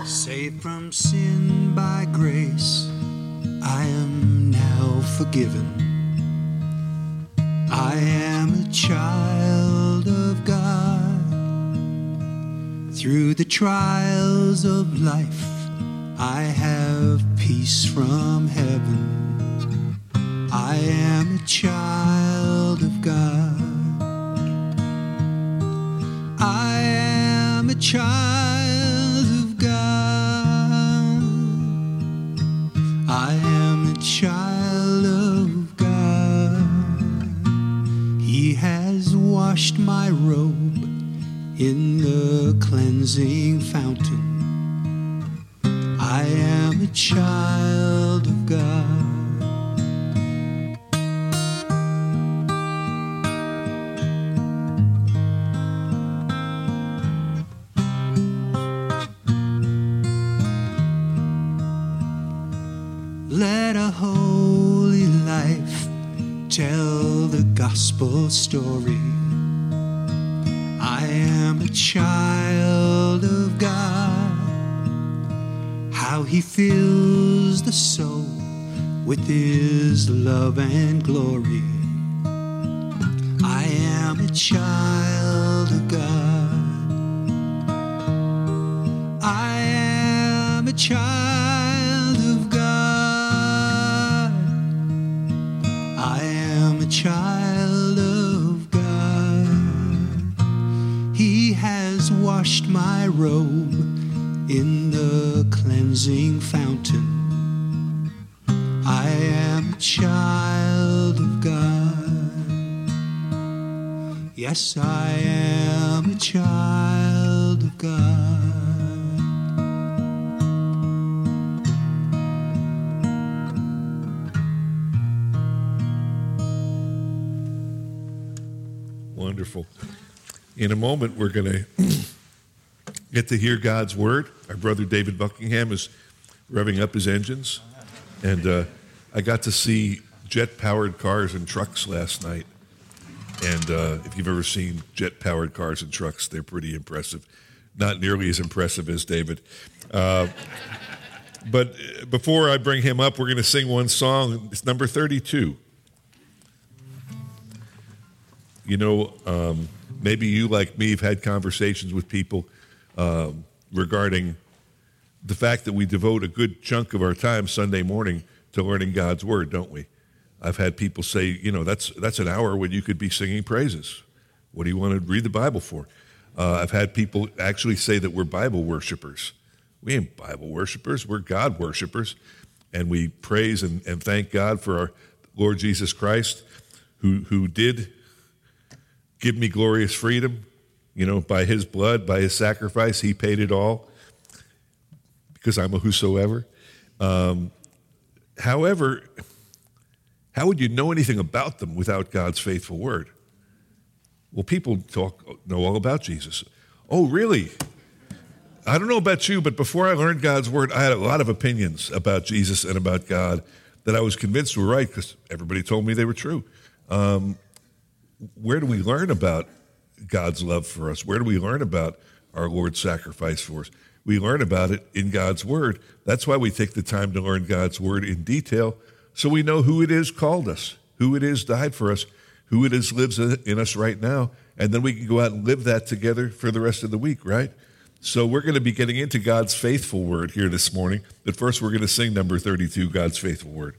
Saved from sin by grace, I am now forgiven. I am a child of God. Through the trials of life, I have peace from heaven. I am a child of God. I am a child of God. I am a child of God. He has washed my robe in the cleansing fountain. I am a child of God. Let a holy life tell the gospel story. I am a child of God. How he fills the soul with his love and glory. I am a child of God. I am a child of God. I am a child of God. He has washed my robe in the cleansing fountain. I am a child of God. Yes, I am a child of God. Wonderful. In a moment, we're going to get to hear God's word. Our brother David Buckingham is revving up his engines. And I got to see jet-powered cars and trucks last night. And if you've ever seen jet-powered cars and trucks, they're pretty impressive. Not nearly as impressive as David. But before I bring him up, we're going to sing one song. It's number 32. You know, maybe you, like me, have had conversations with people regarding the fact that we devote a good chunk of our time Sunday morning to learning God's word, don't we? I've had people say, you know, that's an hour when you could be singing praises. What do you want to read the Bible for? I've had people actually say that we're Bible worshipers. We ain't Bible worshipers. We're God worshipers. And we praise and thank God for our Lord Jesus Christ, who did give me glorious freedom. You know, by his blood, by his sacrifice, he paid it all because I'm a whosoever. However, how would you know anything about them without God's faithful word? Well, people know all about Jesus. Oh, really? I don't know about you, but before I learned God's word, I had a lot of opinions about Jesus and about God that I was convinced were right because everybody told me they were true. Where do we learn about God's love for us? Where do we learn about our Lord's sacrifice for us? We learn about it in God's word. That's why we take the time to learn God's word in detail, so we know who it is called us, who it is died for us, who it is lives in us right now, and then we can go out and live that together for the rest of the week, right? So we're going to be getting into God's faithful word here this morning, but first we're going to sing number 32, God's faithful word.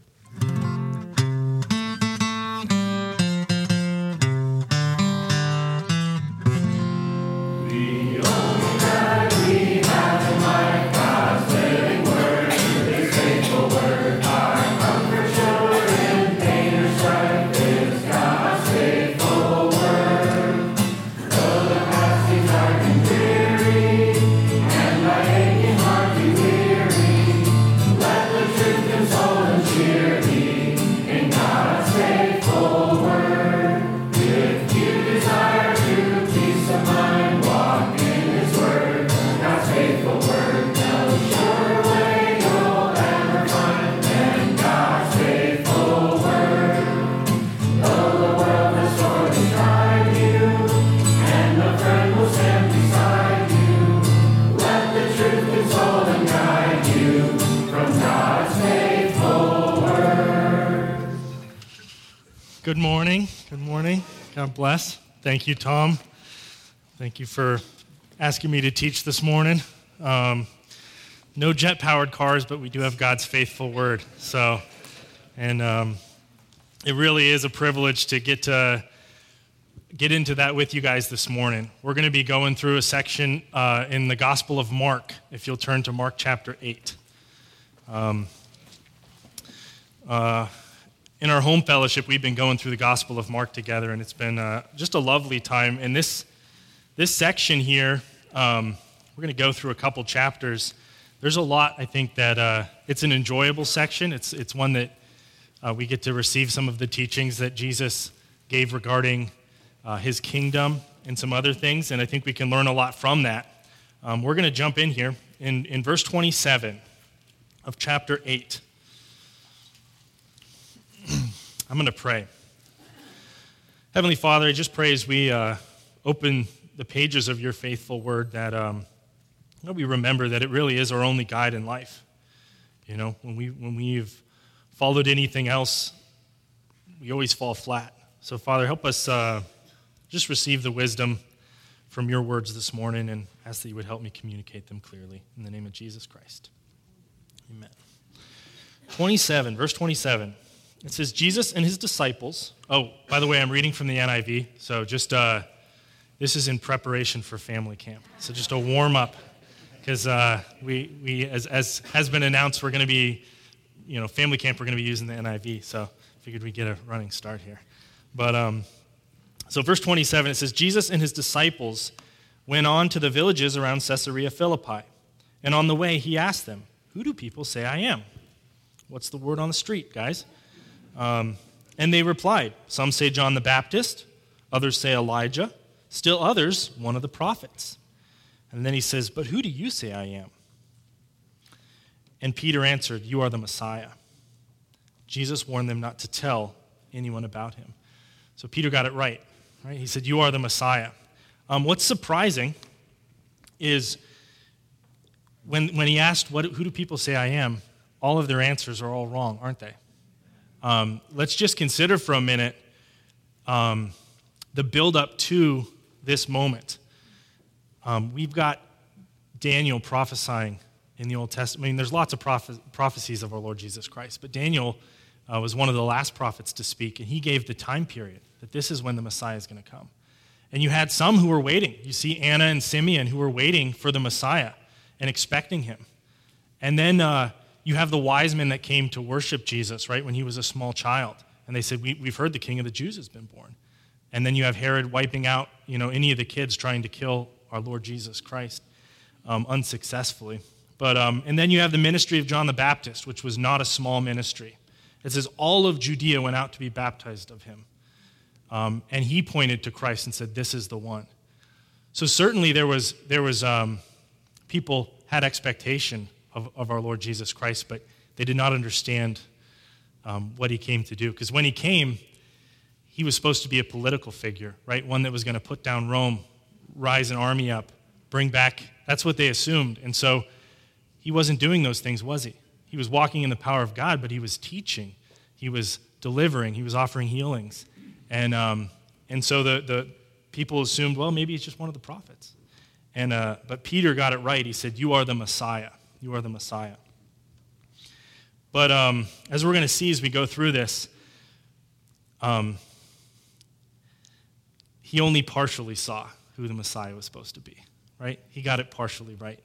Cheer Good morning. Good morning. God bless. Thank you, Tom. Thank you for asking me to teach this morning. No jet-powered cars, but we do have God's faithful word. It really is a privilege to get into that with you guys this morning. We're going to be going through a section in the Gospel of Mark, if you'll turn to Mark chapter 8. In our home fellowship, we've been going through the Gospel of Mark together, and it's been just a lovely time. And this section here, we're going to go through a couple chapters. There's a lot, I think, that it's an enjoyable section. It's one that we get to receive some of the teachings that Jesus gave regarding his kingdom and some other things, and I think we can learn a lot from that. We're going to jump in here in verse 27 of chapter 8. I'm going to pray. Heavenly Father, I just pray as we open the pages of your faithful word that we remember that it really is our only guide in life. You know, when we've followed anything else, we always fall flat. So, Father, help us just receive the wisdom from your words this morning and ask that you would help me communicate them clearly. In the name of Jesus Christ. Amen. 27, verse 27. It says, Jesus and his disciples. Oh, by the way, I'm reading from the NIV, so just this is in preparation for family camp. So just a warm up, because we as has been announced, we're going to be, family camp. We're going to be using the NIV, so figured we'd get a running start here. But so verse 27, it says, Jesus and his disciples went on to the villages around Caesarea Philippi, and on the way he asked them, "Who do people say I am?" What's the word on the street, guys? And they replied, "Some say John the Baptist, others say Elijah, still others one of the prophets." And then he says, "But who do you say I am?" And Peter answered, "You are the Messiah." Jesus warned them not to tell anyone about him. So Peter got it right? He said, "You are the Messiah." What's surprising is when he asked, "Who do people say I am?" all of their answers are all wrong, aren't they? Let's just consider for a minute the build-up to this moment. We've got Daniel prophesying in the Old Testament. I mean, there's lots of prophecies of our Lord Jesus Christ, but Daniel was one of the last prophets to speak, and he gave the time period that this is when the Messiah is going to come. And you had some who were waiting. You see Anna and Simeon who were waiting for the Messiah and expecting him. And then you have the wise men that came to worship Jesus, right, when he was a small child. And they said, we've heard the King of the Jews has been born. And then you have Herod wiping out, any of the kids trying to kill our Lord Jesus Christ unsuccessfully. But and then you have the ministry of John the Baptist, which was not a small ministry. It says all of Judea went out to be baptized of him. And he pointed to Christ and said, "This is the one." So certainly there was people had expectation of our Lord Jesus Christ, but they did not understand what he came to do. Because when he came, he was supposed to be a political figure, right? One that was going to put down Rome, rise an army up, bring back. That's what they assumed. And so he wasn't doing those things, was he? He was walking in the power of God, but he was teaching. He was delivering. He was offering healings. And so the people assumed, well, maybe it's just one of the prophets. But Peter got it right. He said, "You are the Messiah. You are the Messiah." But as we're going to see as we go through this, he only partially saw who the Messiah was supposed to be, right? He got it partially right.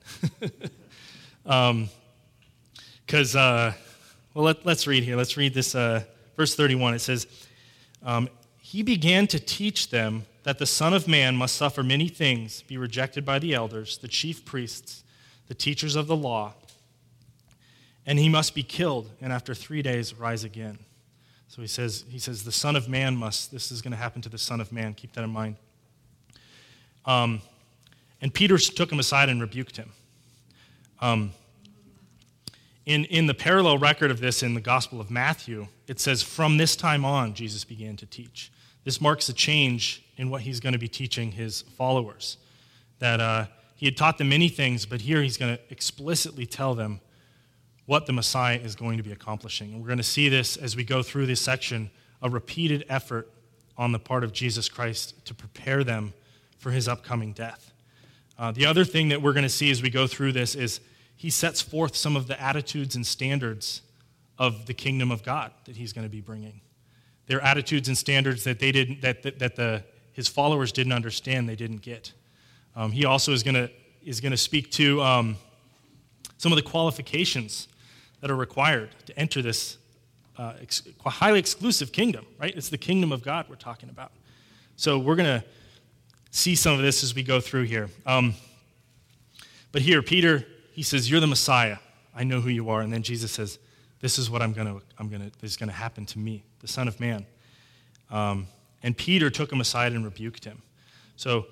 Because, let's read here. Let's read this, verse 31. It says, he began to teach them that the Son of Man must suffer many things, be rejected by the elders, the chief priests, the teachers of the law, and he must be killed, and after 3 days rise again. So he says the Son of Man this is going to happen to the Son of Man. Keep that in mind. And Peter took him aside and rebuked him. In the parallel record of this in the Gospel of Matthew, it says, from this time on, Jesus began to teach. This marks a change in what he's going to be teaching his followers. That he had taught them many things, but here he's going to explicitly tell them what the Messiah is going to be accomplishing. And we're going to see this as we go through this section a repeated effort on the part of Jesus Christ to prepare them for his upcoming death. The other thing that we're going to see as we go through this is he sets forth some of the attitudes and standards of the kingdom of God that he's going to be bringing. They're attitudes and standards that his followers didn't understand, they didn't get. He also is going to speak to some of the qualifications that are required to enter this highly exclusive kingdom, right? It's the kingdom of God we're talking about. So we're going to see some of this as we go through here. But here, Peter, he says, "You're the Messiah. I know who you are." And then Jesus says, "This is what this is going to happen to me, the Son of Man." And Peter took him aside and rebuked him. So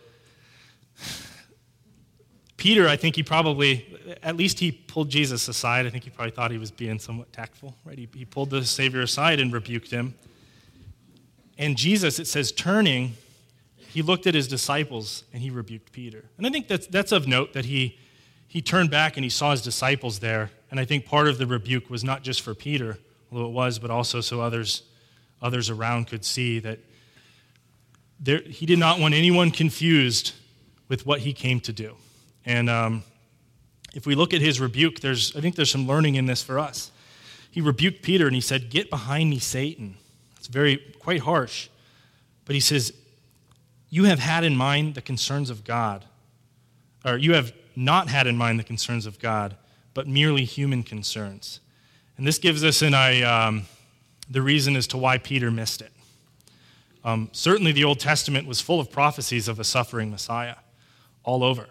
Peter, I think he pulled Jesus aside. I think he probably thought he was being somewhat tactful, right? He pulled the Savior aside and rebuked him. And Jesus, it says, turning, he looked at his disciples and he rebuked Peter. And I think that's of note that he turned back and he saw his disciples there. And I think part of the rebuke was not just for Peter, although it was, but also so others around could see that he did not want anyone confused with what he came to do. And if we look at his rebuke, I think there's some learning in this for us. He rebuked Peter and he said, "Get behind me, Satan." It's quite harsh. But he says, "You have had in mind the concerns of God." Or you have not had in mind the concerns of God, but merely human concerns. And this gives us the reason as to why Peter missed it. Certainly the Old Testament was full of prophecies of a suffering Messiah all over,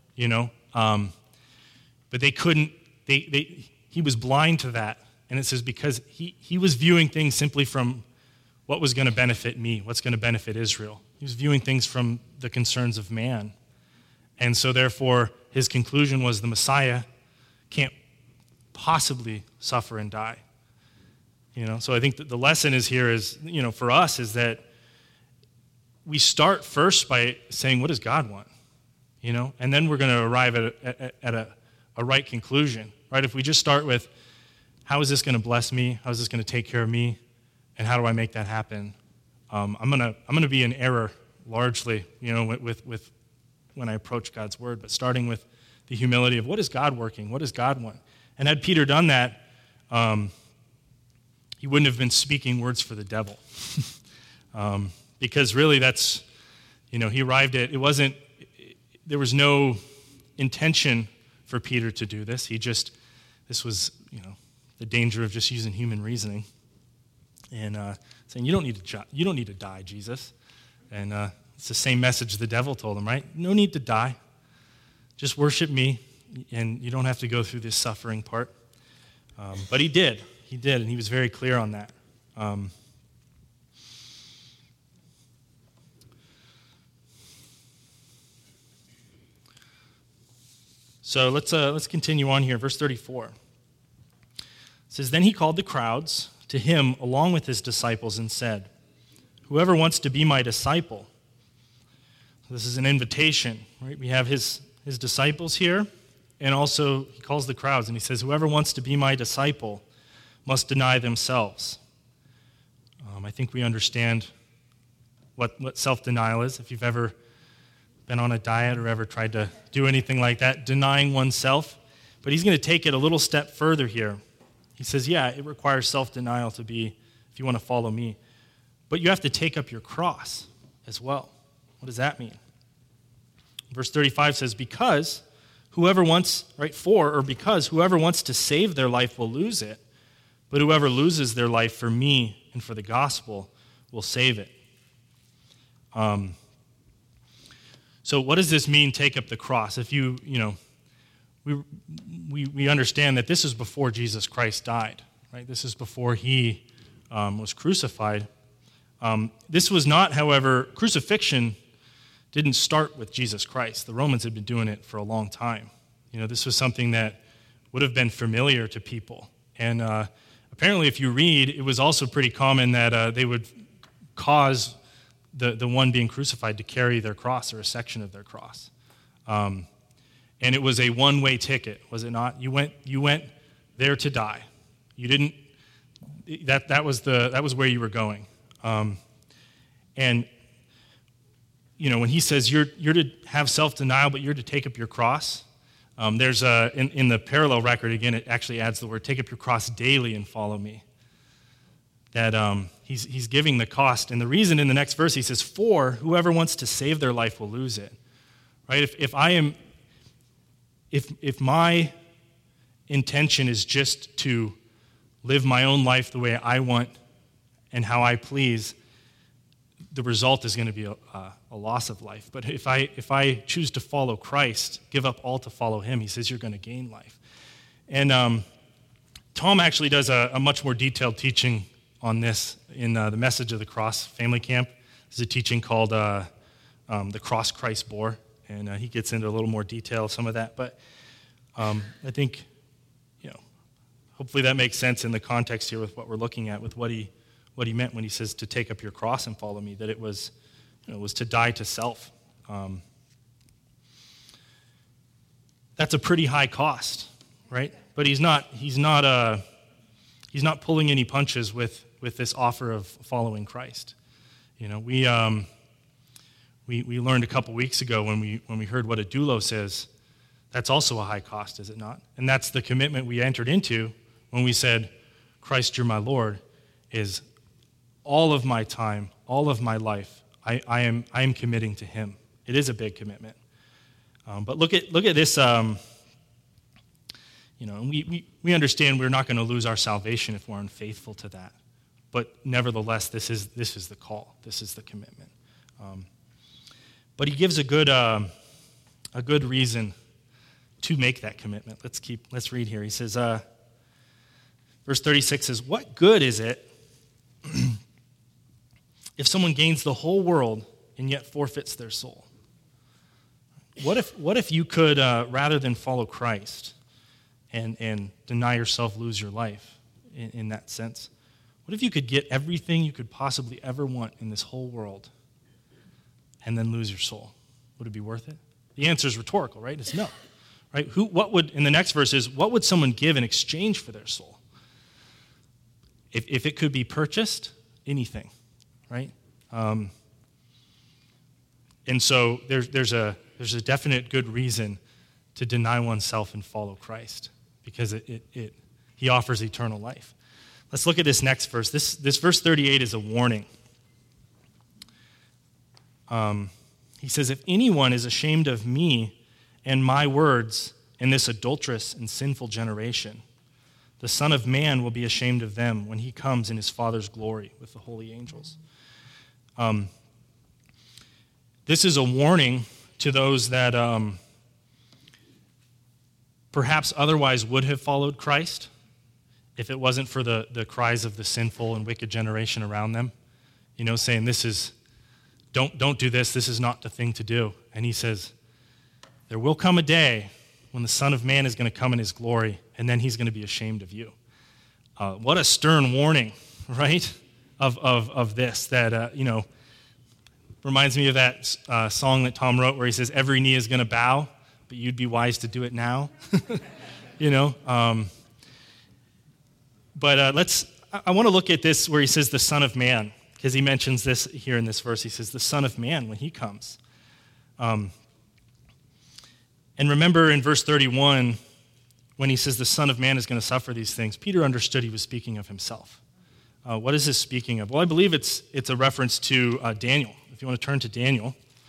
but they couldn't, he was blind to that. And it says because he was viewing things simply from what was going to benefit me, what's going to benefit Israel. He was viewing things from the concerns of man. And so therefore, his conclusion was the Messiah can't possibly suffer and die. So I think that the lesson is for us is that we start first by saying, what does God want? And then we're going to arrive at a right conclusion, right? If we just start with, how is this going to bless me? How is this going to take care of me? And how do I make that happen? I'm going to be in error largely, with when I approach God's word, but starting with the humility of what is God working? What does God want? And had Peter done that, he wouldn't have been speaking words for the devil. Because really that's, he arrived at, there was no intention for Peter to do this. This was, the danger of just using human reasoning and saying, you don't need to die, Jesus. And it's the same message the devil told him, right? No need to die. Just worship me, and you don't have to go through this suffering part. But he did, and he was very clear on that. So let's continue on here. Verse 34. It says, "Then he called the crowds to him along with his disciples and said, 'Whoever wants to be my disciple,'" so this is an invitation, right? We have his disciples here, and also he calls the crowds, and he says, "Whoever wants to be my disciple must deny themselves." I think we understand what self-denial is. If you've ever been on a diet or ever tried to do anything like that, denying oneself. But he's going to take it a little step further here. He says, yeah, it requires self-denial if you want to follow me. But you have to take up your cross as well. What does that mean? Verse 35 says, because whoever wants to save their life will lose it, but whoever loses their life for me and for the gospel will save it. So what does this mean, take up the cross? If we understand that this is before Jesus Christ died, right? This is before he was crucified. This was not, however, crucifixion didn't start with Jesus Christ. The Romans had been doing it for a long time. This was something that would have been familiar to people. And apparently, if you read, it was also pretty common that they would cause the one being crucified to carry their cross or a section of their cross. And it was a one-way ticket, was it not? You went there to die. You didn't. That was where you were going. And, when he says you're to have self-denial, but you're to take up your cross, there's in the parallel record, again, it actually adds the word, take up your cross daily and follow me. That he's giving the cost. And the reason in the next verse, he says, for whoever wants to save their life will lose it. Right? If my intention is just to live my own life the way I want and how I please, the result is going to be a loss of life. But if I choose to follow Christ, give up all to follow him, he says you're going to gain life. And Tom actually does a much more detailed teaching on this in the Message of the Cross Family Camp. There's a teaching called the Cross Christ Bore, and he gets into a little more detail, some of that. But I think, hopefully that makes sense in the context here with what we're looking at, with what he meant when he says to take up your cross and follow me, that it was, was to die to self. That's a pretty high cost, right? But he's not pulling any punches with this offer of following Christ. We learned a couple weeks ago when we heard what a doulos is. That's also a high cost, is it not? And that's the commitment we entered into when we said, Christ, you're my Lord, is all of my time, all of my life, I am committing to him. It is a big commitment. But look at this. We understand we're not going to lose our salvation if we're unfaithful to that. But nevertheless, this is the call. This is the commitment. But he gives a good reason to make that commitment. Let's read here. He says, verse 36 says, "What good is it if someone gains the whole world and yet forfeits their soul?" What if you could, rather than follow Christ and deny yourself, lose your life in that sense? What if you could get everything you could possibly ever want in this whole world and then lose your soul? Would it be worth it? The answer is rhetorical, right? It's no. Right? In the next verse is, what would someone give in exchange for their soul? If it could be purchased, anything, right? And so there's a definite good reason to deny oneself and follow Christ, because he offers eternal life. Let's look at this next verse. This verse 38 is a warning. He says, "If anyone is ashamed of me and my words in this adulterous and sinful generation, the Son of Man will be ashamed of them when he comes in his Father's glory with the holy angels." This is a warning to those that perhaps otherwise would have followed Christ if it wasn't for the cries of the sinful and wicked generation around them, saying, don't do this is not the thing to do. And he says, there will come a day when the Son of Man is going to come in his glory, and then he's going to be ashamed of you. What a stern warning, right, of this, that, reminds me of that song that Tom wrote where he says, every knee is going to bow, but you'd be wise to do it now. But I want to look at this where he says the Son of Man, because he mentions this here in this verse. He says the Son of Man when he comes. And remember in verse 31, when he says the Son of Man is going to suffer these things, Peter understood he was speaking of himself. What is this speaking of? Well, I believe it's a reference to Daniel. If you want to turn to Daniel.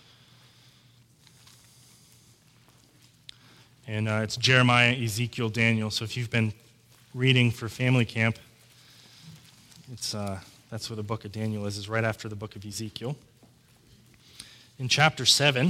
And it's Jeremiah, Ezekiel, Daniel. So if you've been reading for family camp, that's where the book of Daniel is right after the book of Ezekiel. In chapter 7,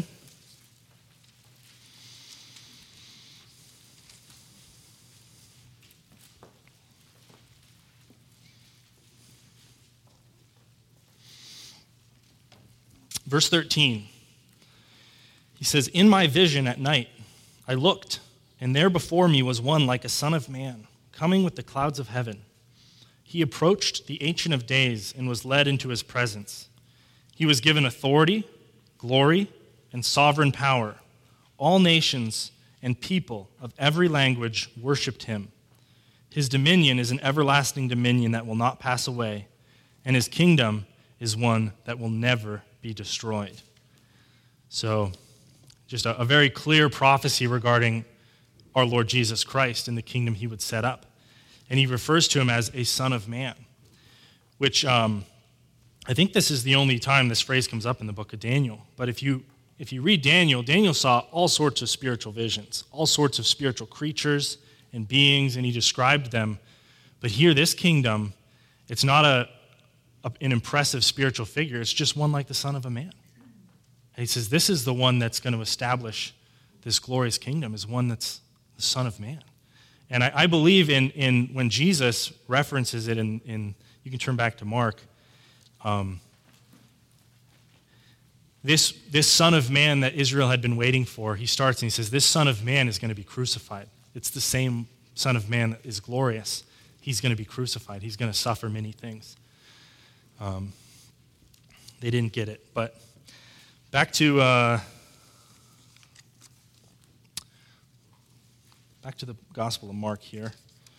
verse 13, he says, "In my vision at night I looked, and there before me was one like a son of man, coming with the clouds of heaven. He approached the Ancient of Days and was led into his presence. He was given authority, glory, and sovereign power. All nations and people of every language worshipped him. His dominion is an everlasting dominion that will not pass away, and his kingdom is one that will never be destroyed. So, just a very clear prophecy regarding our Lord Jesus Christ and the kingdom he would set up. And he refers to him as a son of man, which I think this is the only time this phrase comes up in the book of Daniel. But if you read Daniel, Daniel saw all sorts of spiritual visions, all sorts of spiritual creatures and beings, and he described them. But here, this kingdom, it's not an impressive spiritual figure. It's just one like the Son of a Man. And he says, this is the one that's going to establish this glorious kingdom, is one that's the Son of Man. And I believe in when Jesus references it in you can turn back to Mark, this Son of Man that Israel had been waiting for, he starts and he says, this Son of Man is going to be crucified. It's the same Son of Man that is glorious. He's going to be crucified. He's going to suffer many things. They didn't get it. But back to the Gospel of Mark here.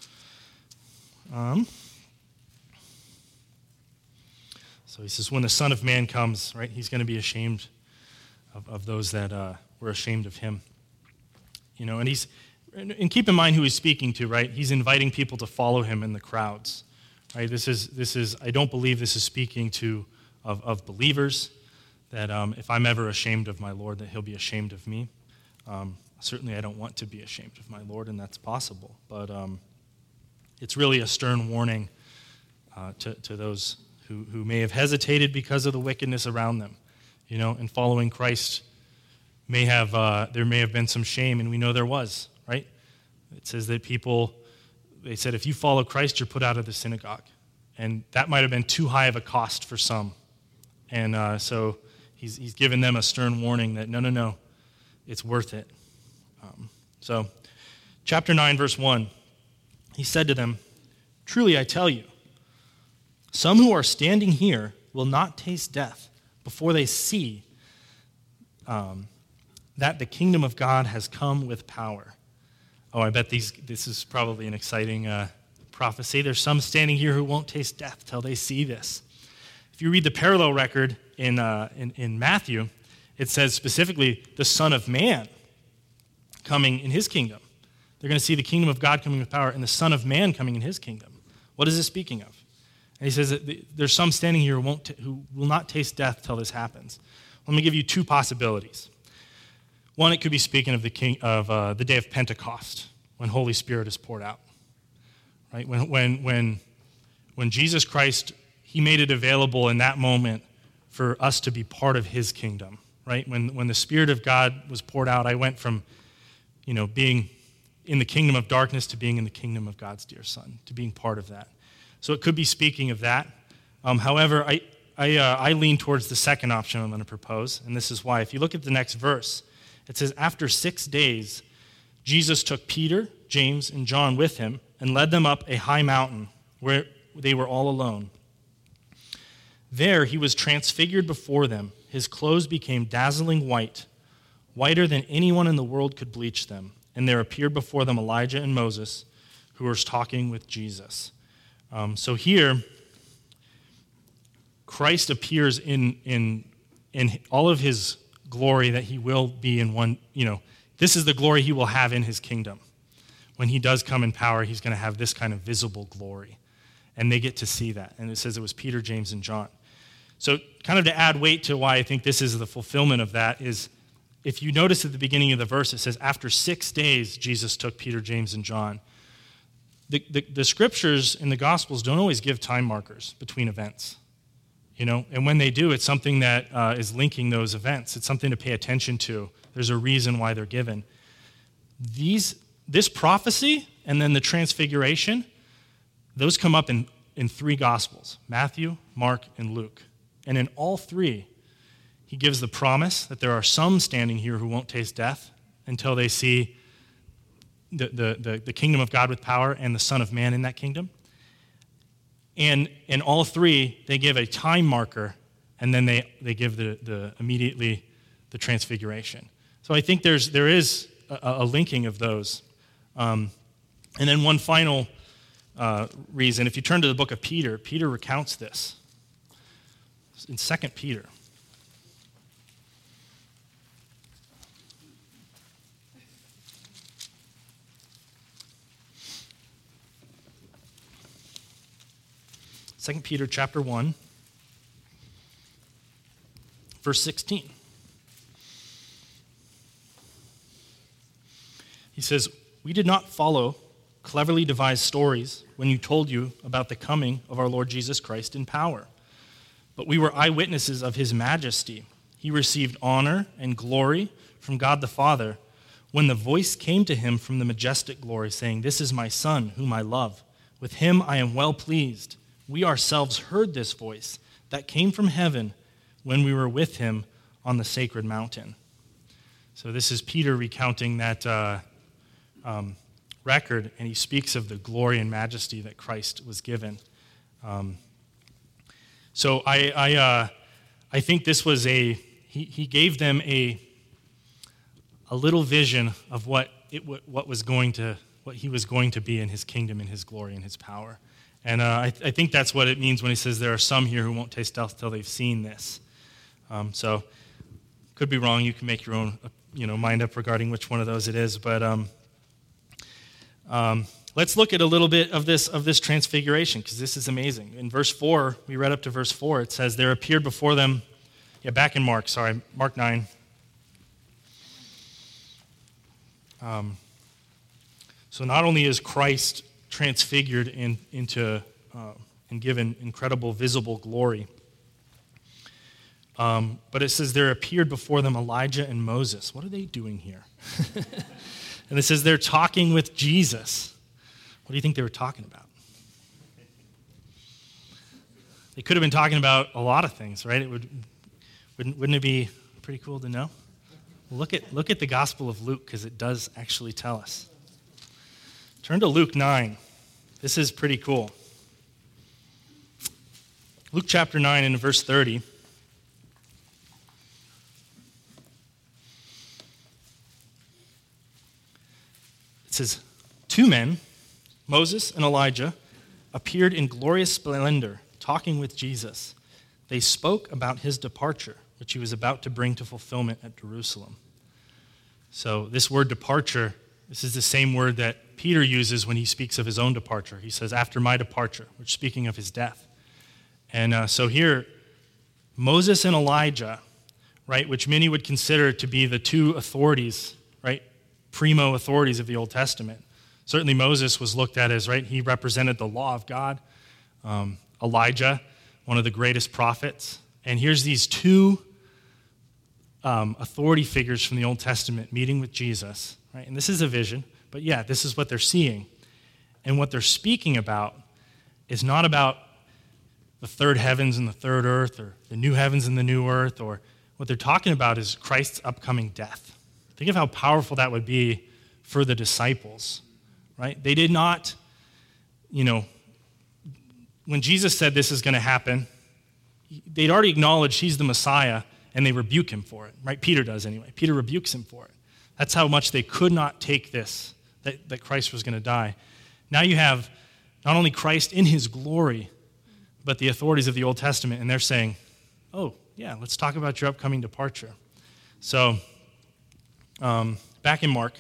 So he says, when the Son of Man comes, right, he's going to be ashamed of those that were ashamed of him. And keep in mind who he's speaking to, right? He's inviting people to follow him in the crowds, right? This is. I don't believe this is speaking to of believers, that if I'm ever ashamed of my Lord, that he'll be ashamed of me. Certainly I don't want to be ashamed of my Lord, and that's possible. But it's really a stern warning to those who may have hesitated because of the wickedness around them. And following Christ there may have been some shame, and we know there was, right? It says that they said, if you follow Christ, you're put out of the synagogue. And that might have been too high of a cost for some. And so he's given them a stern warning that no, it's worth it. So chapter 9, verse 1, he said to them, truly I tell you, some who are standing here will not taste death before they see that the kingdom of God has come with power. Oh, I bet this is probably an exciting prophecy. There's some standing here who won't taste death till they see this. If you read the parallel record in Matthew, it says specifically the Son of Man coming in his kingdom. They're going to see the kingdom of God coming with power and the Son of Man coming in his kingdom. What is this speaking of? And he says that there's some standing here who will not taste death till this happens. Let me give you two possibilities. One, it could be speaking of the day of Pentecost, when Holy Spirit is poured out. Right? When Jesus Christ, he made it available in that moment for us to be part of his kingdom. Right? When the Spirit of God was poured out, I went from being in the kingdom of darkness to being in the kingdom of God's dear Son, to being part of that. So it could be speaking of that. However, I lean towards the second option I'm going to propose, and this is why. If you look at the next verse, it says, after 6 days, Jesus took Peter, James, and John with him and led them up a high mountain where they were all alone. There he was transfigured before them. His clothes became dazzling white, whiter than anyone in the world could bleach them. And there appeared before them Elijah and Moses, who were talking with Jesus. So here, Christ appears in all of his glory that he will be in one, this is the glory he will have in his kingdom. When he does come in power, he's going to have this kind of visible glory. And they get to see that. And it says it was Peter, James, and John. So kind of to add weight to why I think this is the fulfillment of that is, if you notice at the beginning of the verse, it says, after 6 days, Jesus took Peter, James, and John. The scriptures in the Gospels don't always give time markers between events. And when they do, it's something that is linking those events. It's something to pay attention to. There's a reason why they're given. This prophecy and then the transfiguration, those come up in 3 Gospels, Matthew, Mark, and Luke. And in all 3, he gives the promise that there are some standing here who won't taste death until they see the kingdom of God with power and the Son of Man in that kingdom. And in all 3, they give a time marker, and then they give immediately the transfiguration. So I think there is a linking of those. And then one final reason, if you turn to the book of Peter, Peter recounts this. in 2 Peter. Second Peter chapter 1, verse 16. He says, "We did not follow cleverly devised stories when you told you about the coming of our Lord Jesus Christ in power, but we were eyewitnesses of his majesty. He received honor and glory from God the Father when the voice came to him from the majestic glory, saying, 'This is my Son, whom I love. With him I am well pleased.' We ourselves heard this voice that came from heaven when we were with him on the sacred mountain." So this is Peter recounting that record, and he speaks of the glory and majesty that Christ was given. So I think this was he gave them a little vision of what he was going to be in his kingdom, in his glory, and his power. And I think that's what it means when he says there are some here who won't taste death till they've seen this. So could be wrong. You can make your own mind up regarding which one of those it is. But let's look at a little bit of this transfiguration, because this is amazing. In verse 4, we read up to verse 4, it says, "There appeared before them," back in Mark 9. So not only is Christ transfigured into and given incredible visible glory, but it says there appeared before them Elijah and Moses. What are they doing here? And it says they're talking with Jesus. What do you think they were talking about? They could have been talking about a lot of things, right? Wouldn't it be pretty cool to know? Look at the Gospel of Luke, because it does actually tell us. Turn to Luke 9. This is pretty cool. Luke chapter 9 and verse 30. It says, "Two men, Moses and Elijah, appeared in glorious splendor, talking with Jesus. They spoke about his departure, which he was about to bring to fulfillment at Jerusalem." So this word departure, this is the same word that Peter uses when he speaks of his own departure. He says, "after my departure," which is speaking of his death. And so here, Moses and Elijah, right, which many would consider to be the two authorities, right, primo authorities of the Old Testament. Certainly Moses was looked at as, right, he represented the law of God. Elijah, one of the greatest prophets. And here's these two authority figures from the Old Testament meeting with Jesus, right? And this is a vision, but yeah, this is what they're seeing. And what they're speaking about is not about the third heavens and the third earth, or the new heavens and the new earth, or what they're talking about is Christ's upcoming death. Think of how powerful that would be for the disciples, right? They did not, when Jesus said this is going to happen, they'd already acknowledged he's the Messiah, and they rebuke him for it, right? Peter does anyway. Peter rebukes him for it. That's how much they could not take this, that Christ was going to die. Now you have not only Christ in his glory, but the authorities of the Old Testament, and they're saying, "Oh, yeah, let's talk about your upcoming departure." So, back in Mark.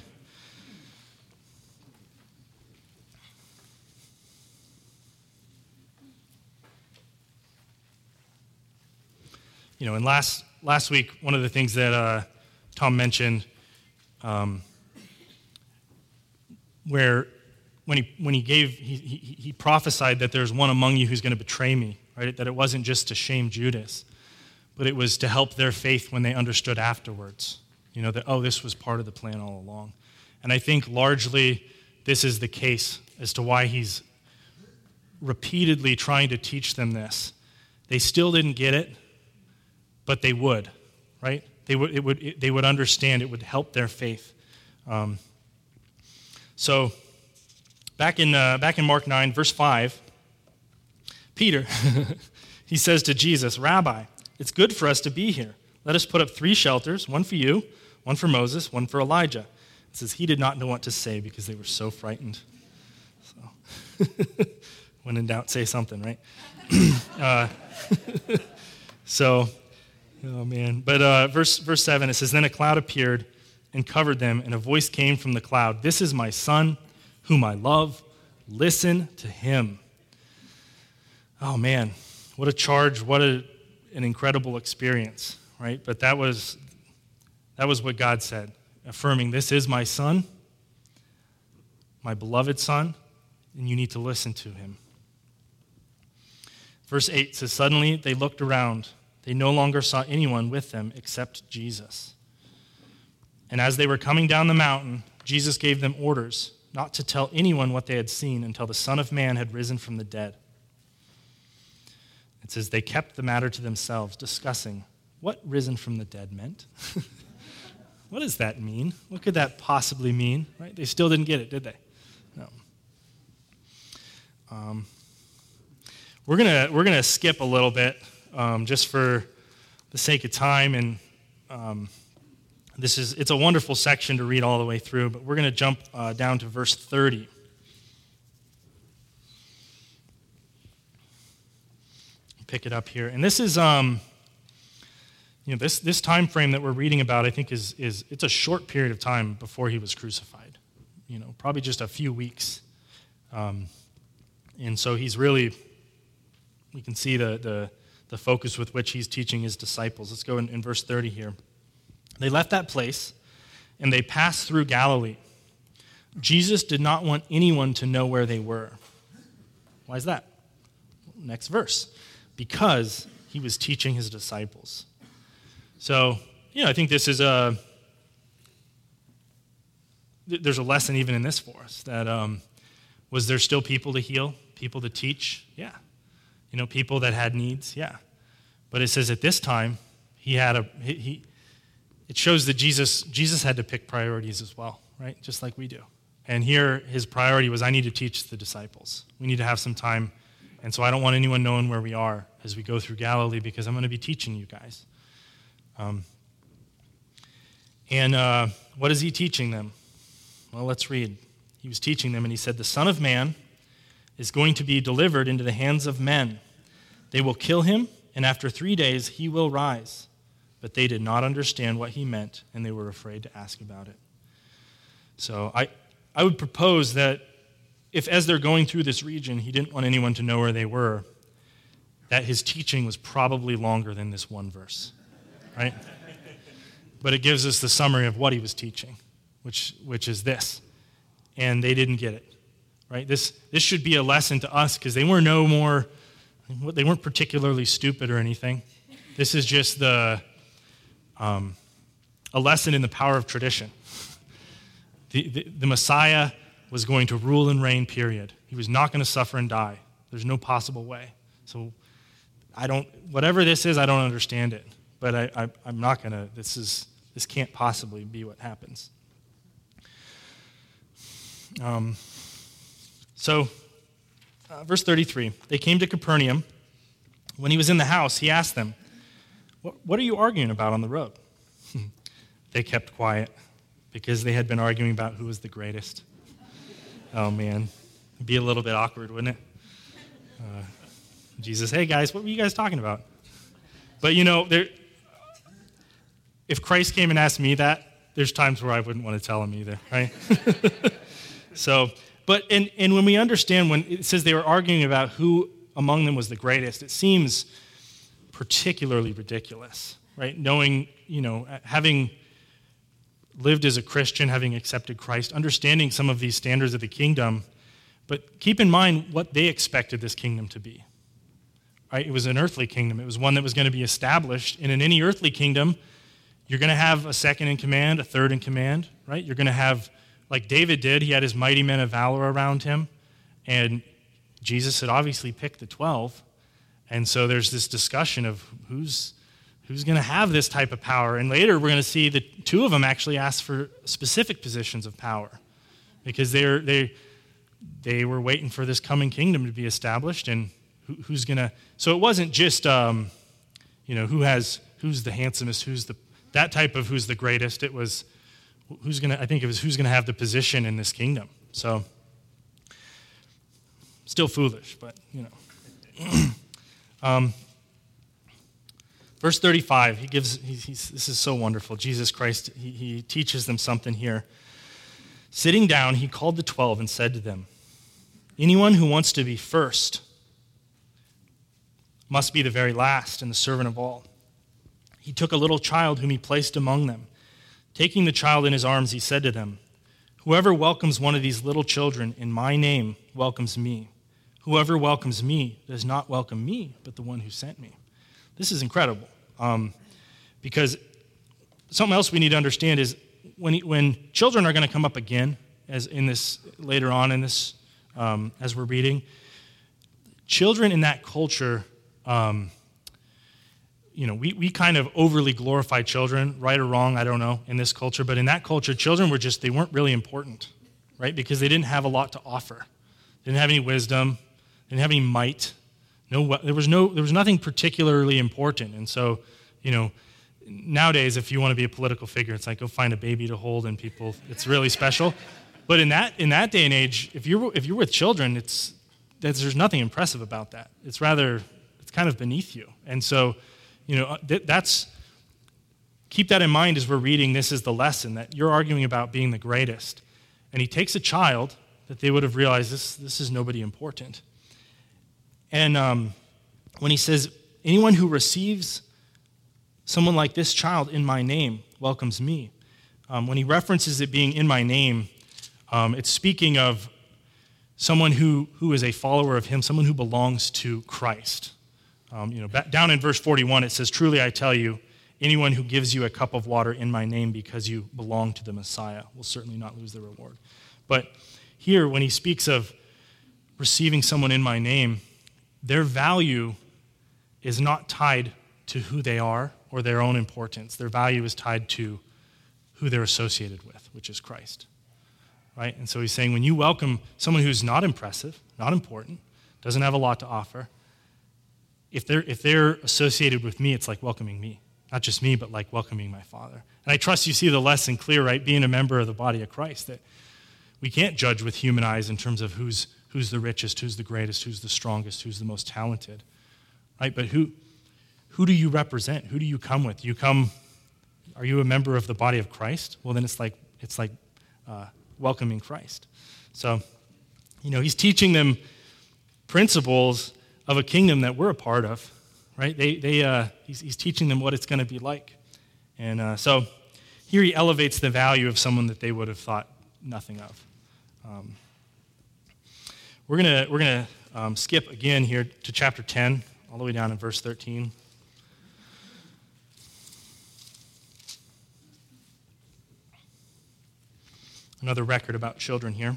And last week, one of the things that Tom mentioned, where when he prophesied that there's one among you who's going to betray me, right? That it wasn't just to shame Judas, but it was to help their faith when they understood afterwards. That, this was part of the plan all along. And I think largely this is the case as to why he's repeatedly trying to teach them this. They still didn't get it, but they would, right? They would understand. It would help their faith. So back in Mark 9, verse 5, Peter, he says to Jesus, "Rabbi, it's good for us to be here. Let us put up 3 shelters, one for you, one for Moses, one for Elijah." It says he did not know what to say because they were so frightened. So when in doubt, say something, right? So, oh man. But verse 7, it says, "Then a cloud appeared and covered them, and a voice came from the cloud, 'This is my son, whom I love. Listen to him.'" Oh man, what a charge, what an incredible experience, right? But that was what God said, affirming, "This is my son, my beloved son, and you need to listen to him." Verse 8 says, "Suddenly they looked around. They no longer saw anyone with them except Jesus. And as they were coming down the mountain, Jesus gave them orders not to tell anyone what they had seen until the Son of Man had risen from the dead." It says they kept the matter to themselves, discussing what risen from the dead meant. What does that mean? What could that possibly mean? Right? They still didn't get it, did they? No. We're gonna skip a little bit just for the sake of time, and it's a wonderful section to read all the way through, but we're going to jump down to verse 30. Pick it up here. And this is, this time frame that we're reading about, I think it's a short period of time before he was crucified. Probably just a few weeks. And so he's really, we can see the focus with which he's teaching his disciples. Let's go in verse 30 here. "They left that place, and they passed through Galilee. Jesus did not want anyone to know where they were." Why is that? Next verse. "Because he was teaching his disciples." So, I think this is there's a lesson even in this for us, that was there still people to heal, people to teach? Yeah. People that had needs? Yeah. But it says at this time, it shows that Jesus had to pick priorities as well, right? Just like we do. And here, his priority was, I need to teach the disciples. We need to have some time. And so I don't want anyone knowing where we are as we go through Galilee, because I'm going to be teaching you guys. What is he teaching them? Well, let's read. He was teaching them, and he said, "The Son of Man is going to be delivered into the hands of men. They will kill him, and after 3 days he will rise." But they did not understand what he meant, and they were afraid to ask about it. So I would propose that if, as they're going through this region, he didn't want anyone to know where they were, that his teaching was probably longer than this one verse, right? But it gives us the summary of what he was teaching, which is this. And they didn't get it, right? This should be a lesson to us, because they weren't particularly stupid or anything. This is just a lesson in the power of tradition. The Messiah was going to rule and reign, period. He was not going to suffer and die. There's no possible way. So whatever this is, I don't understand it. But I'm not going to, this can't possibly be what happens. Verse 33, "They came to Capernaum. When he was in the house, he asked them, 'What are you arguing about on the road?' They kept quiet, because they had been arguing about who was the greatest." Oh, man. It'd be a little bit awkward, wouldn't it? Jesus, "Hey, guys, what were you guys talking about?" But, if Christ came and asked me that, there's times where I wouldn't want to tell him either, right? And when we understand, when it says they were arguing about who among them was the greatest, it seems particularly ridiculous, right? Knowing, having lived as a Christian, having accepted Christ, understanding some of these standards of the kingdom, but keep in mind what they expected this kingdom to be, right? It was an earthly kingdom. It was one that was going to be established, and in any earthly kingdom, you're going to have a second in command, a third in command, right? You're going to have, like David did, he had his mighty men of valor around him, and Jesus had obviously picked the 12, and so there's this discussion of who's going to have this type of power. And later we're going to see that 2 of them actually asked for specific positions of power, because they were waiting for this coming kingdom to be established, and who's going to. So it wasn't just who's the handsomest, that type of who's the greatest. It was who's going to have the position in this kingdom. So still foolish, but Verse 35, this is so wonderful. Jesus Christ, he teaches them something here. Sitting down, he called the 12 and said to them, anyone who wants to be first must be the very last and the servant of all. He took a little child whom he placed among them. Taking the child in his arms, he said to them, whoever welcomes one of these little children in my name welcomes me. Whoever welcomes me does not welcome me, but the one who sent me. This is incredible, because something else we need to understand is when children are going to come up again, as in this later on in this, as we're reading, children in that culture, we kind of overly glorify children, right or wrong, I don't know, in this culture. But in that culture, children they weren't really important, right? Because they didn't have a lot to offer. They didn't have any wisdom. They didn't have any might. There was nothing particularly important. And so, nowadays, if you want to be a political figure, it's like go find a baby to hold and people. It's really special. But in that day and age, if you're with children, there's nothing impressive about that. It's kind of beneath you. And so, keep that in mind as we're reading. This is the lesson that you're arguing about being the greatest. And he takes a child that they would have realized this is nobody important. And when he says, anyone who receives someone like this child in my name welcomes me. When he references it being in my name, it's speaking of someone who is a follower of him, someone who belongs to Christ. Down in verse 41, it says, truly I tell you, anyone who gives you a cup of water in my name because you belong to the Messiah will certainly not lose their reward. But here, when he speaks of receiving someone in my name, their value is not tied to who they are or their own importance. Their value is tied to who they're associated with, which is Christ. Right? And so he's saying when you welcome someone who's not impressive, not important, doesn't have a lot to offer, if they're associated with me, it's like welcoming me. Not just me, but like welcoming my Father. And I trust you see the lesson clear, right? Being a member of the body of Christ, that we can't judge with human eyes in terms of who's the richest, who's the greatest, who's the strongest, who's the most talented, right? But who do you represent? Who do you come with? Are you a member of the body of Christ? Well, then it's like welcoming Christ. So, he's teaching them principles of a kingdom that we're a part of, right? He's teaching them what it's going to be like. And so here he elevates the value of someone that they would have thought nothing of. We're gonna skip again here to chapter 10, all the way down in verse 13. Another record about children here.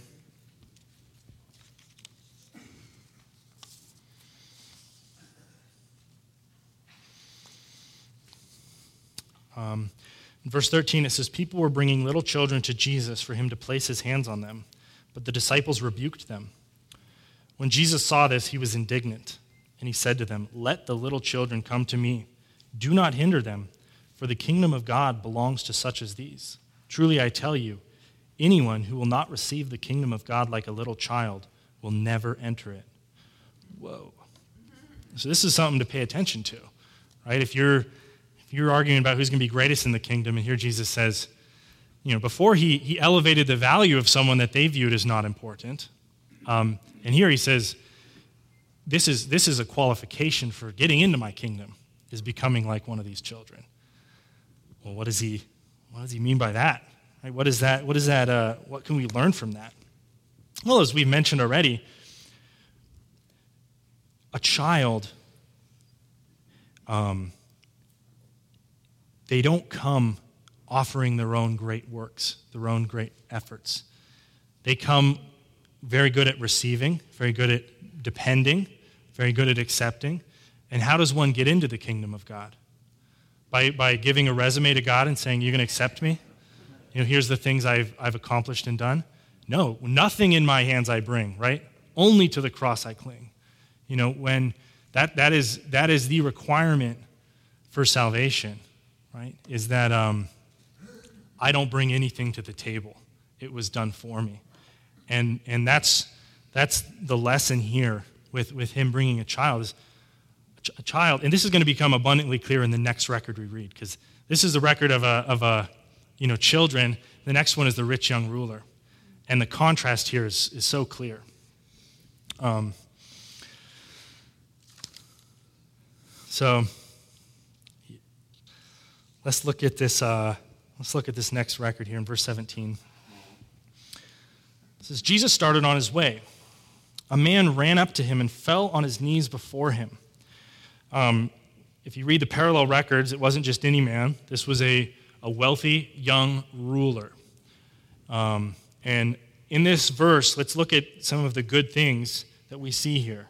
In verse 13, it says, people were bringing little children to Jesus for him to place his hands on them, but the disciples rebuked them. When Jesus saw this, he was indignant, and he said to them, let the little children come to me. Do not hinder them, for the kingdom of God belongs to such as these. Truly I tell you, anyone who will not receive the kingdom of God like a little child will never enter it. Whoa. So this is something to pay attention to, right? If you're arguing about who's going to be greatest in the kingdom, and here Jesus says, before he elevated the value of someone that they viewed as not important, and here he says, this is a qualification for getting into my kingdom, is becoming like one of these children. Well, what does he mean by that? Right? What is that? What can we learn from that? Well, as we've mentioned already, a child, they don't come offering their own great works, their own great efforts. They come very good at receiving, very good at depending, very good at accepting. And how does one get into the kingdom of God? By giving a resume to God and saying, you're going to accept me? Here's the things I've accomplished and done. No, nothing in my hands I bring, right? Only to the cross I cling. When that is the requirement for salvation, right? Is that I don't bring anything to the table. It was done for me. And that's the lesson here with him bringing a child. Is a child, and this is going to become abundantly clear in the next record we read, because this is the record of children. The next one is the rich young ruler, and the contrast here is so clear. So let's look at this. Let's look at this next record here in verse 17. It says, Jesus started on his way. A man ran up to him and fell on his knees before him. If you read the parallel records, it wasn't just any man. This was a wealthy young ruler. And in this verse, let's look at some of the good things that we see here.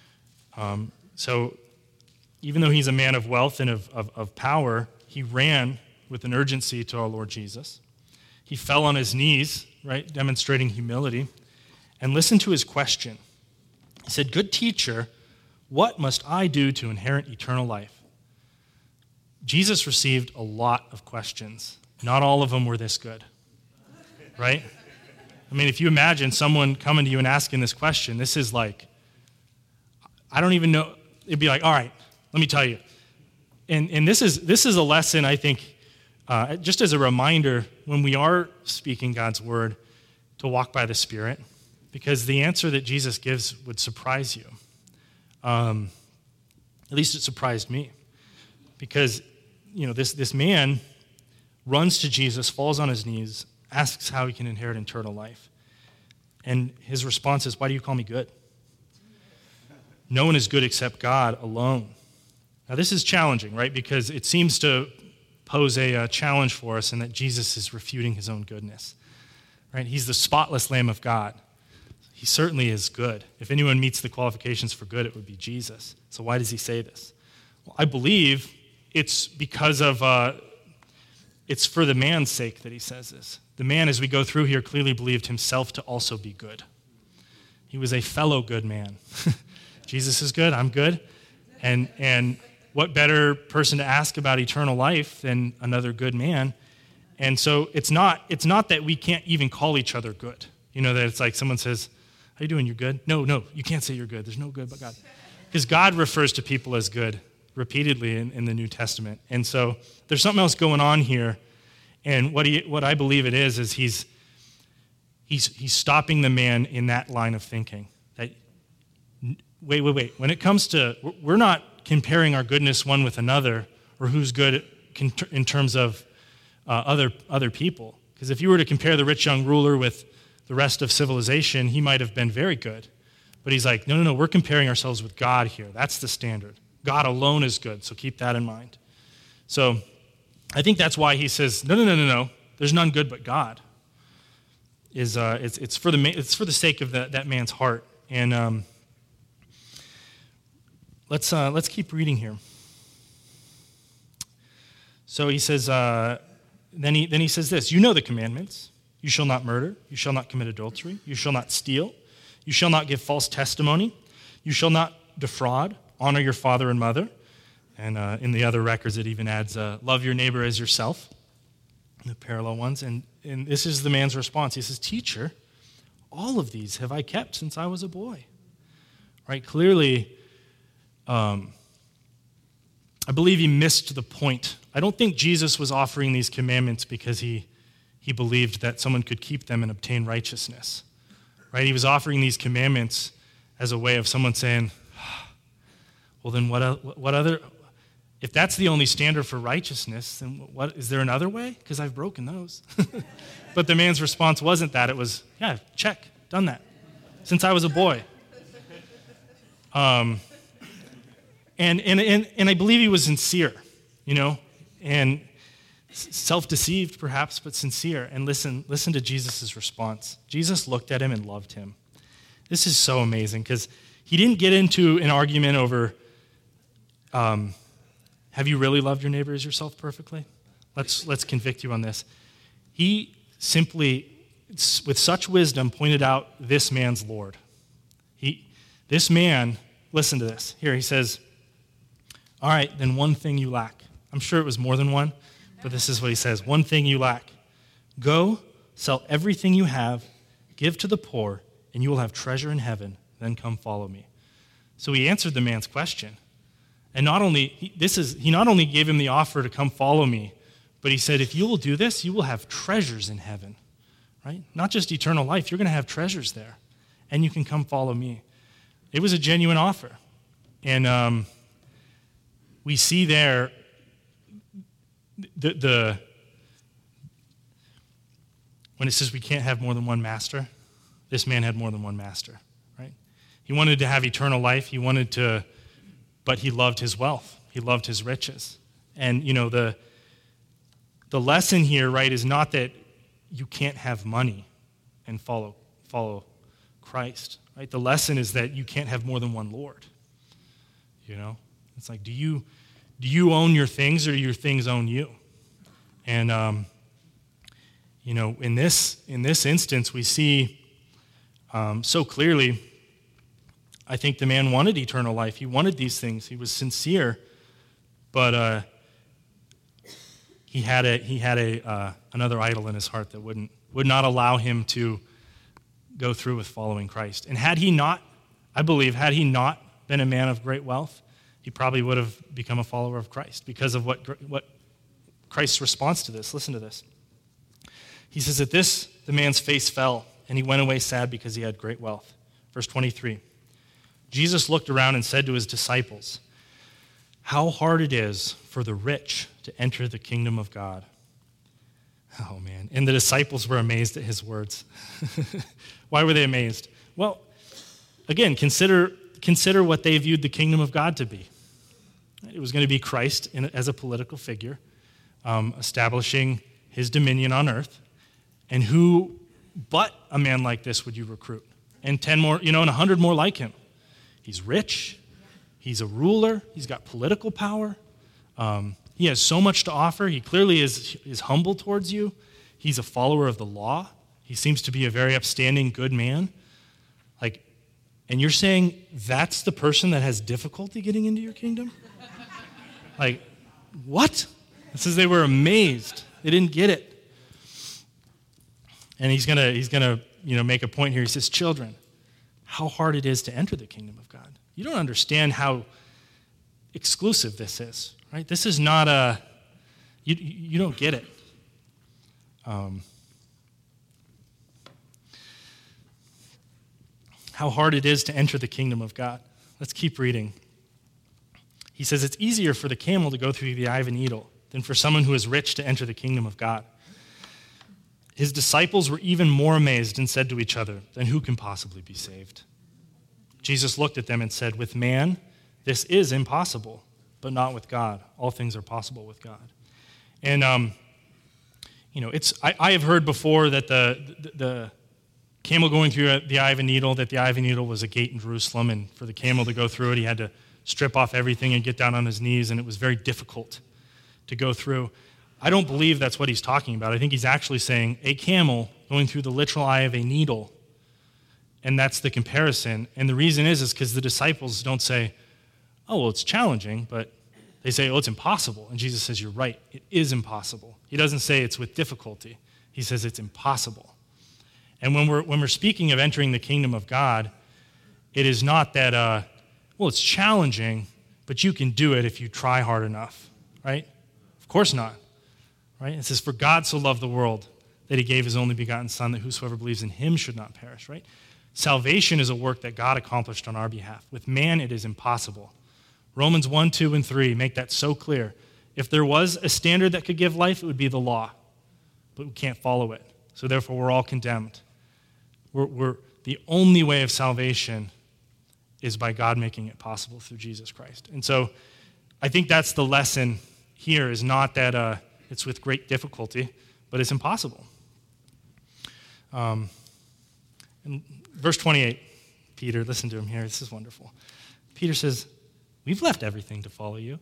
So even though he's a man of wealth and of power, he ran with an urgency to our Lord Jesus. He fell on his knees, right, demonstrating humility, and listened to his question. He said, "Good teacher, what must I do to inherit eternal life?" Jesus received a lot of questions. Not all of them were this good, right? I mean, if you imagine someone coming to you and asking this question, this is like, I don't even know. It'd be like, all right, let me tell you. And this is a lesson, I think, just as a reminder when we are speaking God's word, to walk by the Spirit, because the answer that Jesus gives would surprise you. At least it surprised me, because this man runs to Jesus, falls on his knees, asks how he can inherit eternal life, and his response is, "Why do you call me good? No one is good except God alone." Now this is challenging, right? Because it seems to pose a challenge for us in that Jesus is refuting his own goodness, right? He's the spotless Lamb of God. He certainly is good. If anyone meets the qualifications for good, it would be Jesus. So why does he say this? Well, I believe it's because of, it's for the man's sake that he says this. The man, as we go through here, clearly believed himself to also be good. He was a fellow good man. Jesus is good, I'm good. And what better person to ask about eternal life than another good man? And so it's not that we can't even call each other good. That it's like someone says, "How you doing? You're good?" No, you can't say you're good. There's no good but God. Because God refers to people as good repeatedly in the New Testament. And so there's something else going on here. And what I believe it is he's stopping the man in that line of thinking. That wait. When it comes to, we're not comparing our goodness one with another, or who's good in terms of other people. Because if you were to compare the rich young ruler with the rest of civilization, he might have been very good. But he's like, no, we're comparing ourselves with God here. That's the standard. God alone is good, so keep that in mind. So I think that's why he says, no, there's none good but God. It's for the sake of that man's heart. And let's keep reading here. So he says, then he says this: "You know the commandments. You shall not murder. You shall not commit adultery. You shall not steal. You shall not give false testimony. You shall not defraud. Honor your father and mother." And in the other records, it even adds, "Love your neighbor as yourself." The parallel ones. And this is the man's response. He says, "Teacher, all of these have I kept since I was a boy." Right? Clearly, I believe he missed the point. I don't think Jesus was offering these commandments because he believed that someone could keep them and obtain righteousness. Right? He was offering these commandments as a way of someone saying, well, then what other, if that's the only standard for righteousness, then what, is there another way? Because I've broken those. But the man's response wasn't that. It was, yeah, check, done that, since I was a boy. And I believe he was sincere, and self-deceived perhaps, but sincere. And listen to Jesus' response. Jesus looked at him and loved him. This is so amazing, because he didn't get into an argument over, have you really loved your neighbor as yourself perfectly? Let's convict you on this. He simply, with such wisdom, pointed out this man's Lord. This man, listen to this. Here he says, all right, then one thing you lack. I'm sure it was more than one, but this is what he says. One thing you lack. Go, sell everything you have, give to the poor, and you will have treasure in heaven. Then come follow me. So he answered the man's question. And he not only gave him the offer to come follow me, but he said, if you will do this, you will have treasures in heaven, right? Not just eternal life, you're going to have treasures there, and you can come follow me. It was a genuine offer. And we see there when it says we can't have more than one master, this man had more than one master, right? He wanted to have eternal life. But he loved his wealth. He loved his riches. And, the lesson here, right, is not that you can't have money and follow Christ, right? The lesson is that you can't have more than one Lord. It's like, do you own your things, or do your things own you? And in this instance, we see so clearly, I think the man wanted eternal life. He wanted these things. He was sincere, but he had another idol in his heart that would not allow him to go through with following Christ. And had he not been a man of great wealth, he probably would have become a follower of Christ because of what Christ's response to this. Listen to this. He says, at this, the man's face fell, and he went away sad because he had great wealth. Verse 23. Jesus looked around and said to his disciples, how hard it is for the rich to enter the kingdom of God. Oh, man. And the disciples were amazed at his words. Why were they amazed? Well, again, consider what they viewed the kingdom of God to be. It was going to be Christ as a political figure, establishing his dominion on earth. And who but a man like this would you recruit? And 10 more, and 100 more like him. He's rich. He's a ruler. He's got political power. He has so much to offer. He clearly is humble towards you. He's a follower of the law. He seems to be a very upstanding, good man. And you're saying that's the person that has difficulty getting into your kingdom? What? It says they were amazed. They didn't get it. And he's gonna make a point here. He says, children, how hard it is to enter the kingdom of God. You don't understand how exclusive this is, right? This is not you don't get it. How hard it is to enter the kingdom of God. Let's keep reading. He says, it's easier for the camel to go through the eye of a needle than for someone who is rich to enter the kingdom of God. His disciples were even more amazed and said to each other, then who can possibly be saved? Jesus looked at them and said, with man, this is impossible, but not with God. All things are possible with God. And, I have heard before that the camel going through the eye of a needle, that the eye of a needle was a gate in Jerusalem, and for the camel to go through it, he had to strip off everything and get down on his knees, and it was very difficult to go through. I don't believe that's what he's talking about. I think he's actually saying a camel going through the literal eye of a needle, and that's the comparison. And the reason is because the disciples don't say, oh, well, it's challenging, but they say, oh, it's impossible. And Jesus says, you're right, it is impossible. He doesn't say it's with difficulty. He says it's impossible. And when we're speaking of entering the kingdom of God, it is not that, well, it's challenging, but you can do it if you try hard enough, right? Of course not, right? It says, for God so loved the world that he gave his only begotten Son, that whosoever believes in him should not perish, right? Salvation is a work that God accomplished on our behalf. With man, it is impossible. Romans 1, 2, and 3 make that so clear. If there was a standard that could give life, it would be the law, but we can't follow it. So therefore, we're all condemned. We're the only way of salvation is by God making it possible through Jesus Christ. And so I think that's the lesson here, is not that it's with great difficulty, but it's impossible. In verse 28, Peter, listen to him here. This is wonderful. Peter says, we've left everything to follow you.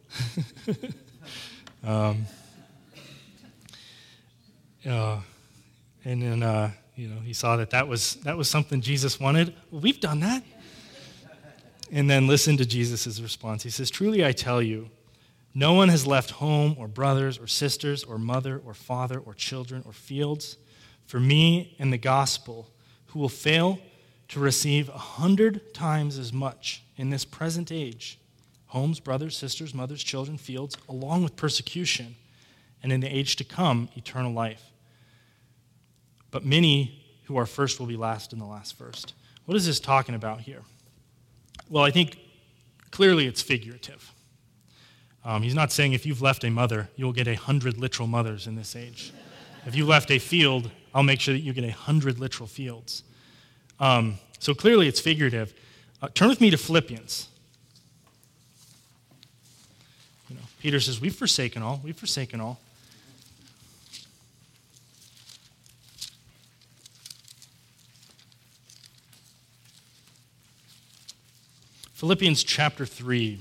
And then, he saw that was something Jesus wanted. Well, we've done that. And then listen to Jesus' response. He says, truly I tell you, no one has left home or brothers or sisters or mother or father or children or fields for me and the gospel who will fail to receive 100 times as much in this present age homes, brothers, sisters, mothers, children, fields, along with persecution, and in the age to come, eternal life. But many who are first will be last, and the last first. What is this talking about here? Well, I think clearly it's figurative. He's not saying if you've left a mother, you'll get 100 literal mothers in this age. If you left a field, I'll make sure that you get 100 literal fields. So clearly it's figurative. Turn with me to Philippians. Peter says, we've forsaken all. We've forsaken all. Philippians chapter 3.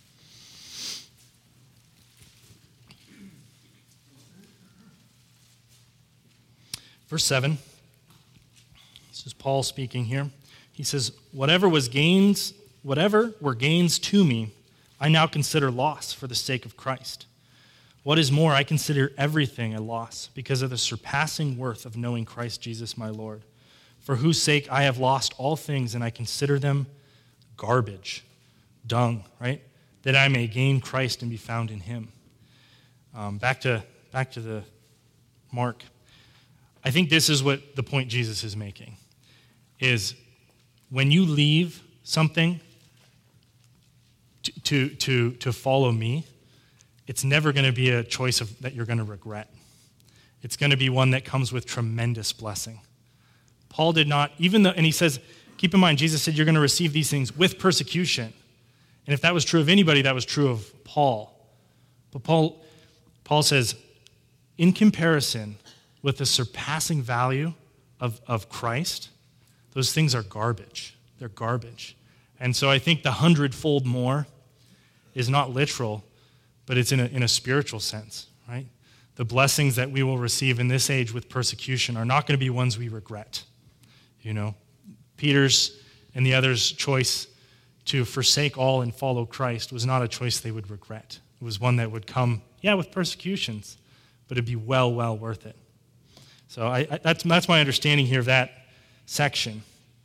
Verse 7. This is Paul speaking here. He says, whatever were gains to me, I now consider loss for the sake of Christ. What is more, I consider everything a loss because of the surpassing worth of knowing Christ Jesus my Lord, for whose sake I have lost all things, and I consider them garbage, dung, right? That I may gain Christ and be found in him. Back to the Mark. I think this is what the point Jesus is making, is when you leave something to follow me, it's never going to be a choice that you're going to regret. It's going to be one that comes with tremendous blessing. Paul did not, and he says, keep in mind, Jesus said you're going to receive these things with persecution. And if that was true of anybody, that was true of Paul. But Paul says, in comparison with the surpassing value of Christ, those things are garbage. They're garbage. And so I think the 100-fold more is not literal, but it's in a spiritual sense, right? The blessings that we will receive in this age with persecution are not going to be ones we regret. Peter's and the others' choice to forsake all and follow Christ was not a choice they would regret. It was one that would come, with persecutions, but it'd be well worth it. So that's my understanding here of that section.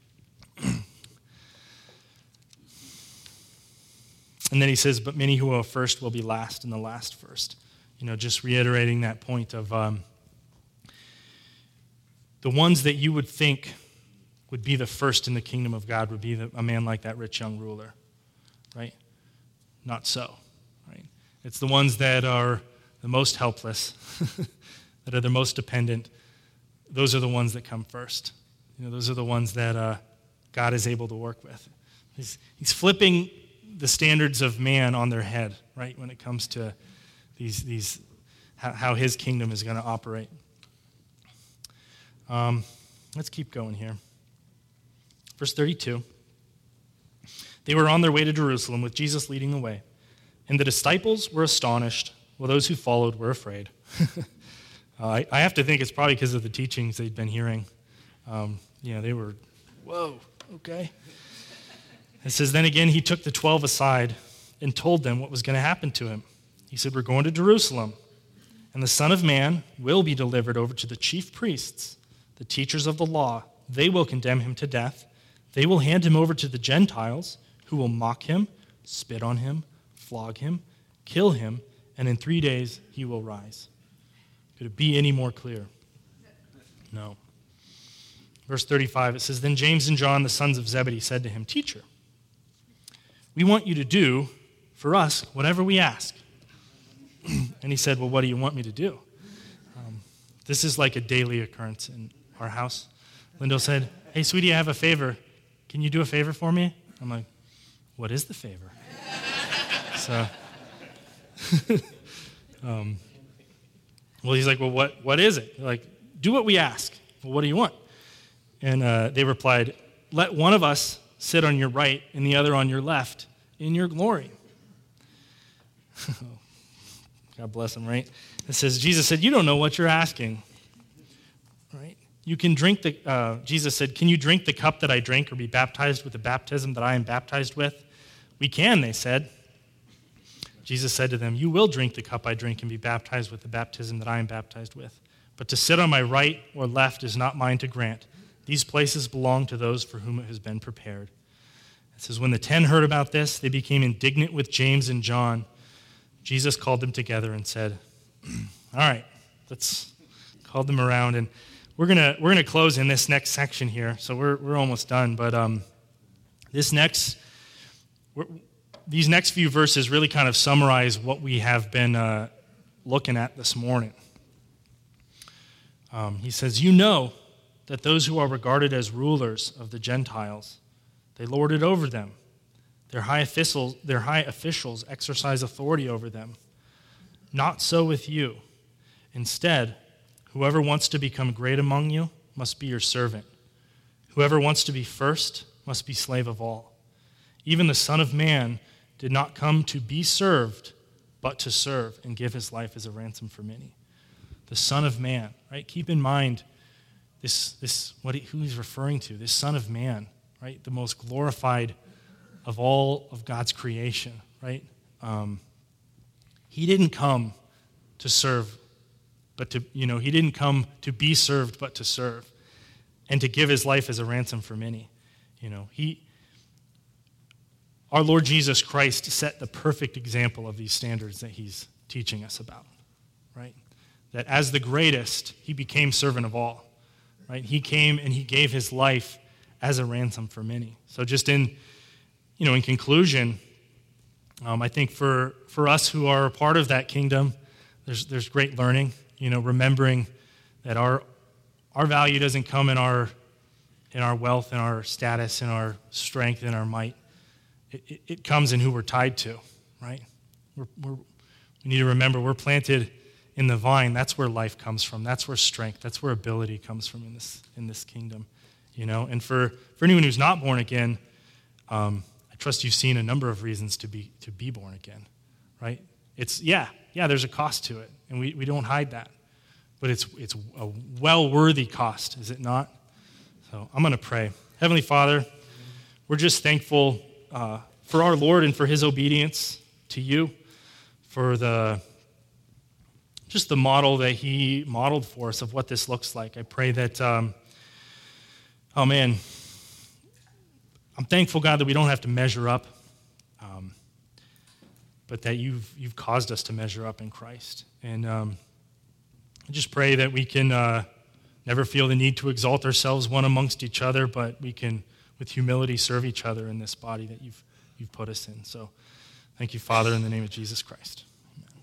And then he says, but many who are first will be last, and the last first. Just reiterating that point of the ones that you would think would be the first in the kingdom of God would be a man like that rich young ruler, right? Not so, right? It's the ones that are the most helpless, that are the most dependent. Those are the ones that come first. Those are the ones that God is able to work with. He's flipping the standards of man on their head, right, when it comes to these how his kingdom is going to operate. Let's keep going here. Verse 32. They were on their way to Jerusalem with Jesus leading the way, and the disciples were astonished, while those who followed were afraid. I have to think it's probably because of the teachings they'd been hearing. They were, whoa, okay. It says, then again, he took the 12 aside and told them what was going to happen to him. He said, we're going to Jerusalem, and the Son of Man will be delivered over to the chief priests, the teachers of the law. They will condemn him to death. They will hand him over to the Gentiles, who will mock him, spit on him, flog him, kill him, and in 3 days he will rise. Could it be any more clear? No. Verse 35, it says, then James and John, the sons of Zebedee, said to him, Teacher, we want you to do for us whatever we ask. And he said, well, what do you want me to do? This is like a daily occurrence in our house. Lyndall said, hey, sweetie, I have a favor. Can you do a favor for me? I'm like, what is the favor? So, well, he's like, well, what is it? Like, do what we ask. Well, what do you want? And they replied, let one of us sit on your right and the other on your left in your glory. God bless him, right? It says, Jesus said, you don't know what you're asking, right? You can drink Jesus said, can you drink the cup that I drink or be baptized with the baptism that I am baptized with? We can, they said. Jesus said to them, you will drink the cup I drink and be baptized with the baptism that I am baptized with. But to sit on my right or left is not mine to grant. These places belong to those for whom it has been prepared. It says, when the 10 heard about this, they became indignant with James and John. Jesus called them together and said, all right, let's call them around. And we're gonna close in this next section here. So we're almost done. But these next few verses really kind of summarize what we have been looking at this morning. He says, you know that those who are regarded as rulers of the Gentiles, they lord it over them. Their high officials exercise authority over them. Not so with you. Instead, whoever wants to become great among you must be your servant. Whoever wants to be first must be slave of all. Even the Son of Man did not come to be served, but to serve and give his life as a ransom for many. The Son of Man, right? Keep in mind who he's referring to, this Son of Man, right? The most glorified of all of God's creation, right? He didn't come to serve, but he didn't come to be served, but to serve, and to give his life as a ransom for many. Our Lord Jesus Christ set the perfect example of these standards that he's teaching us about, right? That as the greatest, he became servant of all, right? He came and he gave his life as a ransom for many. So just in conclusion, I think for us who are a part of that kingdom, there's great learning, remembering that our value doesn't come in our wealth, in our status, in our strength, in our might. It comes in who we're tied to, right? We need to remember we're planted in the vine. That's where life comes from. That's where strength, that's where ability comes from in this kingdom, And for anyone who's not born again, I trust you've seen a number of reasons to be born again, right? It's there's a cost to it, and we don't hide that, but it's a well-worthy cost, is it not? So I'm going to pray. Heavenly Father, we're just thankful for our Lord and for his obedience to you, for the model that he modeled for us of what this looks like. I pray that, I'm thankful, God, that we don't have to measure up, but that you've caused us to measure up in Christ. And I just pray that we can never feel the need to exalt ourselves one amongst each other, but we can, with humility, serve each other in this body that you've put us in. So thank you, Father, in the name of Jesus Christ.